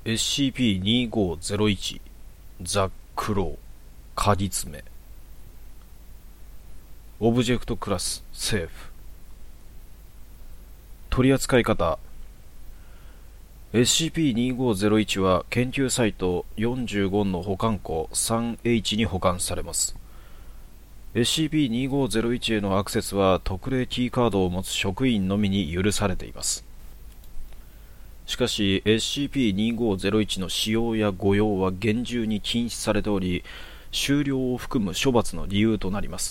SCP-2501 ザ・クローカギツメオブジェクトクラスセーフ取扱い方 SCP-2501 は研究サイト45の保管庫 3H に保管されます。 SCP-2501 へのアクセスは特例キーカードを持つ職員のみに許されています。しかし SCP-2501 の使用や誤用は厳重に禁止されており、終了を含む処罰の理由となります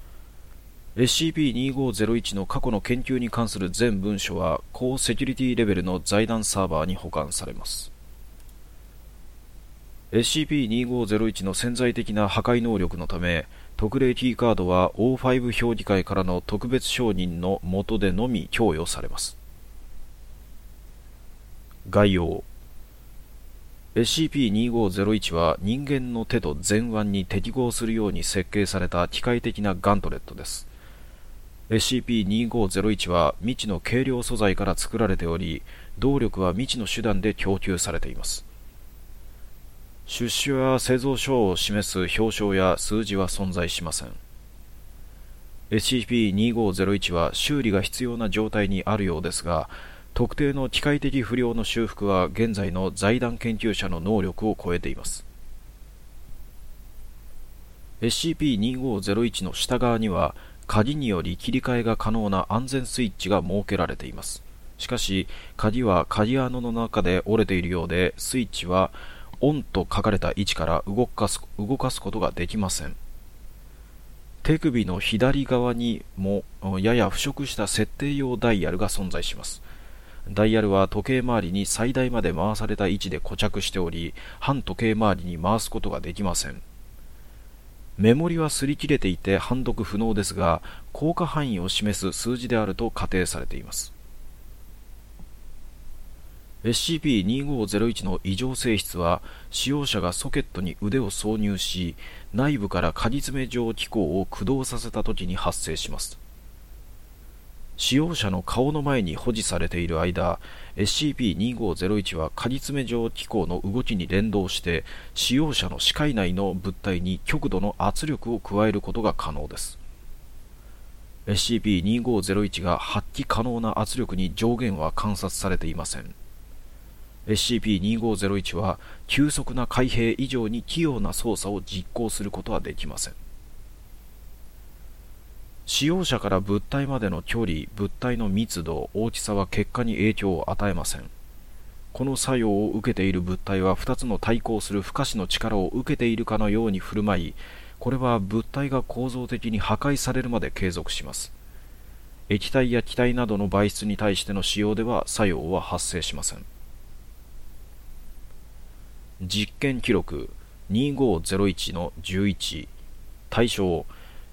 。SCP-2501 の過去の研究に関する全文書は高セキュリティレベルの財団サーバーに保管されます。SCP-2501 の潜在的な破壊能力のため、特例キーカードは O5 評議会からの特別承認の下でのみ供与されます。概要 SCP-2501 は人間の手と前腕に適合するように設計された機械的なガントレットです。SCP-2501 は未知の軽量素材から作られており、動力は未知の手段で供給されています。出資や製造所を示す表彰や数字は存在しません。SCP-2501 は修理が必要な状態にあるようですが、特定の機械的不良の修復は現在の財団研究者の能力を超えています。SCP-2501 の下側には鍵により切り替えが可能な安全スイッチが設けられています。しかし鍵は鍵穴の中で折れているようで、スイッチはオンと書かれた位置から動かすことができません。手首の左側にもやや腐食した設定用ダイヤルが存在します。ダイヤルは時計回りに最大まで回された位置で固着しており、反時計回りに回すことができません。メモリは擦り切れていて判読不能ですが、効果範囲を示す数字であると仮定されています。SCP-2501 の異常性質は、使用者がソケットに腕を挿入し、内部から鍵詰め状機構を駆動させたときに発生します。使用者の顔の前に保持されている間、SCP-2501 は鍵詰め状機構の動きに連動して、使用者の視界内の物体に極度の圧力を加えることが可能です。SCP-2501 が発揮可能な圧力に上限は観察されていません。SCP-2501 は急速な開閉以上に器用な操作を実行することはできません。使用者から物体までの距離、物体の密度、大きさは結果に影響を与えません。この作用を受けている物体は2つの対抗する不可視の力を受けているかのように振る舞い、これは物体が構造的に破壊されるまで継続します。液体や気体などの媒質に対しての使用では作用は発生しません。実験記録 2501-11 対象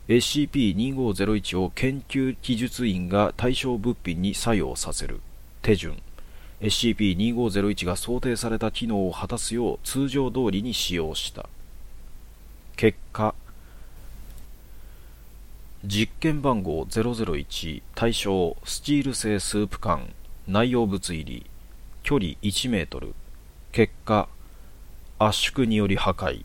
SCP-2501 を研究技術員が対象物品に作用させる。手順 SCP-2501 が想定された機能を果たすよう通常通りに使用した。結果、実験番号001対象スチール製スープ缶内容物入り距離1メートル結果圧縮により破壊。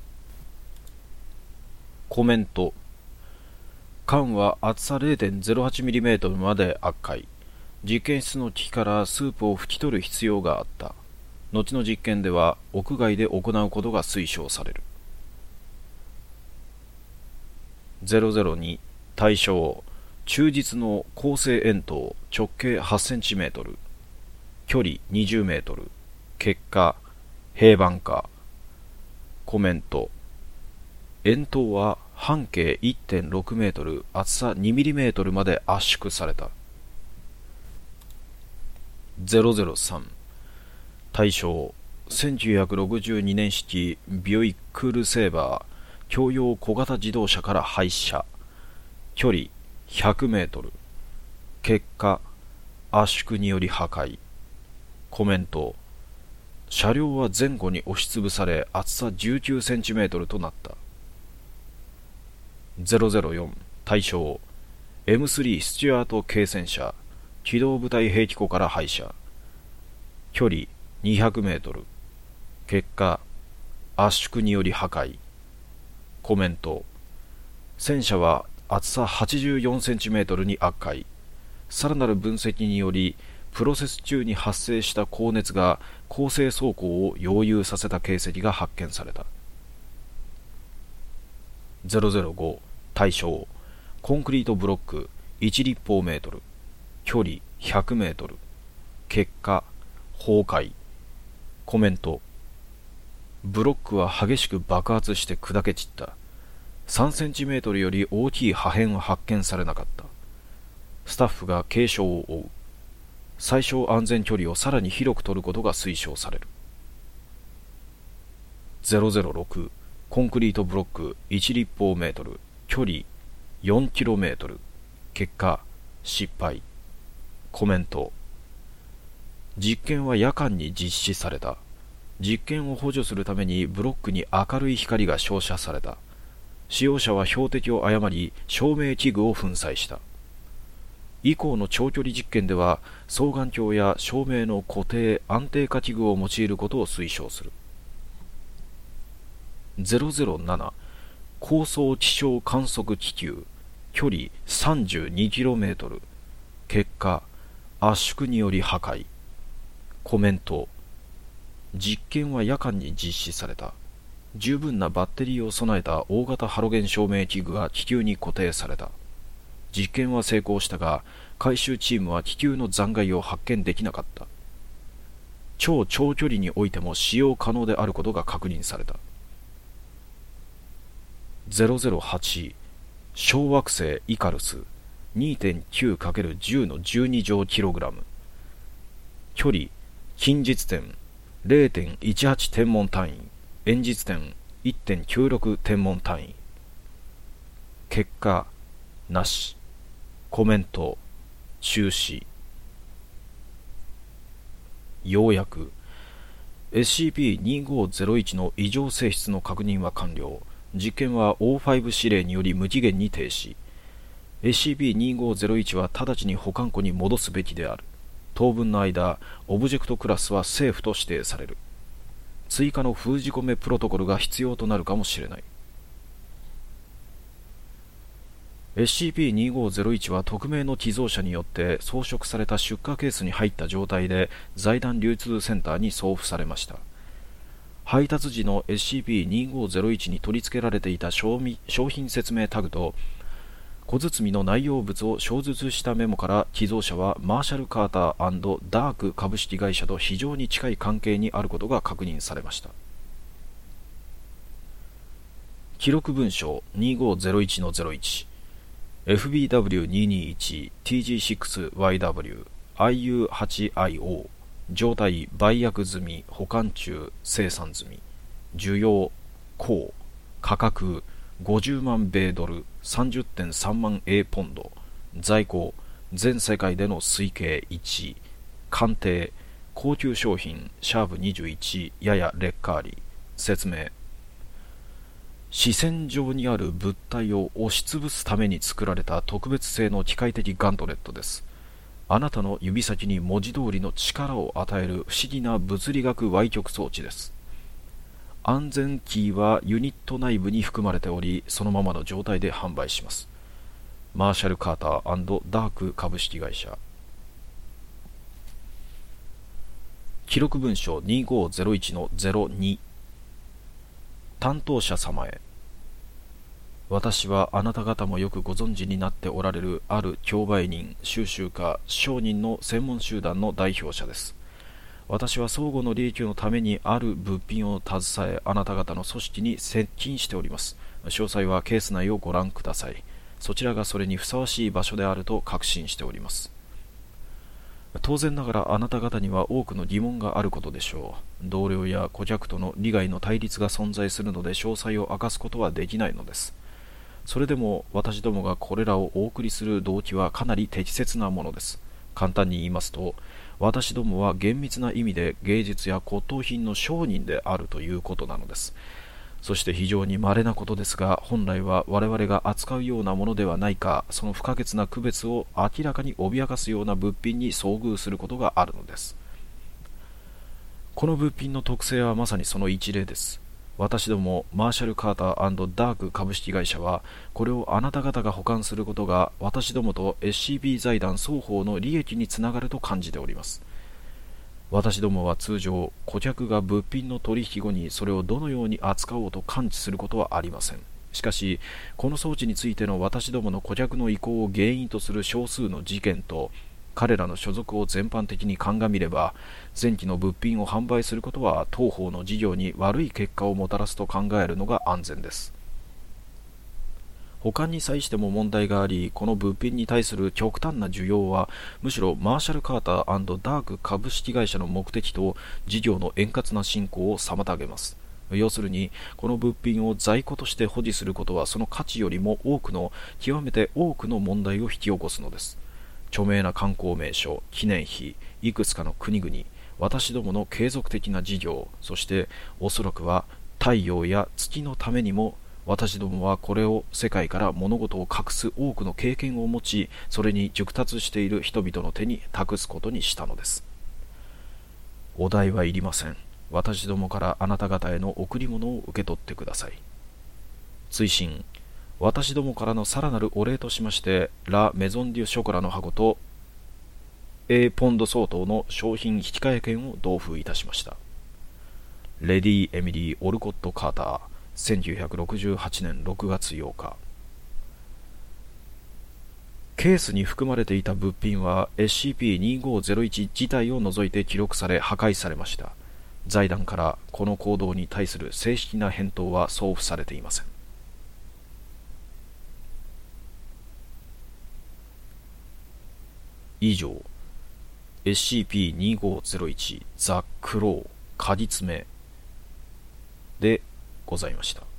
コメント缶は厚さ 0.08mm まで圧壊。実験室の機器からスープを拭き取る必要があった。後の実験では屋外で行うことが推奨される。002対象忠実の高性円筒直径 8cm 距離 20m 結果平板化。コメント円筒は半径 1.6 メートル、厚さ2ミリメートルまで圧縮された。003対象1962年式ビュイックルセーバー共用小型自動車から廃車距離100メートル結果圧縮により破壊。コメント車両は前後に押しつぶされ厚さ 19cm となった。004対象 M3 スチュアート軽戦車機動部隊兵器庫から廃車距離200メートル結果、圧縮により破壊。コメント。戦車は厚さ84センチメートルに圧壊。さらなる分析により、プロセス中に発生した高熱が高性走行を溶融させた形跡が発見された。005対象。コンクリートブロック1立方メートル、距離100メートル、結果崩壊。コメント。ブロックは激しく爆発して砕け散った。3センチメートルより大きい破片は発見されなかった。スタッフが軽傷を負う。最小安全距離をさらに広く取ることが推奨される。006コンクリートブロック1立方メートル、距離4キロメートル、結果失敗。コメント。実験は夜間に実施された。実験を補助するためにブロックに明るい光が照射された。使用者は標的を誤り照明器具を粉砕した。以降の長距離実験では双眼鏡や照明の固定安定化器具を用いることを推奨する。007高層気象観測気球、距離 32km、 結果圧縮により破壊。コメント。実験は夜間に実施された。十分なバッテリーを備えた大型ハロゲン照明器具が気球に固定された。実験は成功したが、回収チームは気球の残骸を発見できなかった。超長距離においても使用可能であることが確認された。008小惑星イカルス 2.9×10 の12乗キログラム、距離近日点 0.18 天文単位、遠日点 1.96 天文単位、結果なし。コメント。中止。要約。 SCP-2501 の異常性質の確認は完了。実験は O5 指令により無期限に停止。 SCP-2501 は直ちに保管庫に戻すべきである。当分の間オブジェクトクラスはセーフと指定される。追加の封じ込めプロトコルが必要となるかもしれない。SCP-2501 は匿名の寄贈者によって装飾された出荷ケースに入った状態で財団流通センターに送付されました。配達時の SCP-2501 に取り付けられていた商品説明タグと小包の内容物を小述したメモから寄贈者はマーシャル・カーター&ダーク株式会社と非常に近い関係にあることが確認されました。記録文書 2501-01 FBW221 TG6YW IU8IO 状態売約済み、保管中、生産済み、需要高、価格50万米ドル 30.3 万 A ポンド、在庫全世界での推計1、鑑定高級商品シャープ21やや劣化あり。説明。視線上にある物体を押しつぶすために作られた特別製の機械的ガントレットです。あなたの指先に文字通りの力を与える不思議な物理学歪曲装置です。安全キーはユニット内部に含まれており、そのままの状態で販売します。マーシャル・カーター&ダーク株式会社。記録文書 2501-02 担当者様へ。私はあなた方もよくご存知になっておられるある競売人、収集家、商人の専門集団の代表者です。私は相互の利益のためにある物品を携え、あなた方の組織に接近しております。詳細はケース内をご覧ください。そちらがそれにふさわしい場所であると確信しております。当然ながらあなた方には多くの疑問があることでしょう。同僚や顧客との利害の対立が存在するので詳細を明かすことはできないのです。それでも私どもがこれらをお送りする動機はかなり適切なものです。簡単に言いますと、私どもは厳密な意味で芸術や骨董品の商人であるということなのです。そして非常に稀なことですが、本来は我々が扱うようなものではないか、その不可欠な区別を明らかに脅かすような物品に遭遇することがあるのです。 この物品の特性はまさにその一例です。私どもマーシャル・カーターダーク株式会社は、これをあなた方が保管することが私どもと SCB 財団双方の利益につながると感じております。私どもは通常、顧客が物品の取引後にそれをどのように扱おうと感知することはありません。しかし、この装置についての私どもの顧客の意向を原因とする少数の事件と、彼らの所属を全般的に鑑みれば、前期の物品を販売することは当方の事業に悪い結果をもたらすと考えるのが安全です。保管に際しても問題があり、この物品に対する極端な需要は、むしろマーシャル・カーターダーク株式会社の目的と事業の円滑な進行を妨げます。要するに、この物品を在庫として保持することは、その価値よりも極めて多くの問題を引き起こすのです。著名な観光名所、記念碑、いくつかの国々、私どもの継続的な事業、そしておそらくは太陽や月のためにも、私どもはこれを世界から物事を隠す多くの経験を持ち、それに熟達している人々の手に託すことにしたのです。お代はいりません。私どもからあなた方への贈り物を受け取ってください。追伸、私どもからのさらなるお礼としまして、ラ・メゾン・デュ・ショコラの箱と A ポンド相当の商品引換券を同封いたしました。レディ・エミリー・オルコット・カーター、1968年6月8日。ケースに含まれていた物品は SCP-2501 自体を除いて記録され破壊されました。財団からこの行動に対する正式な返答は送付されていません。以上、SCP-2501 ザ・クロー果実名でございました。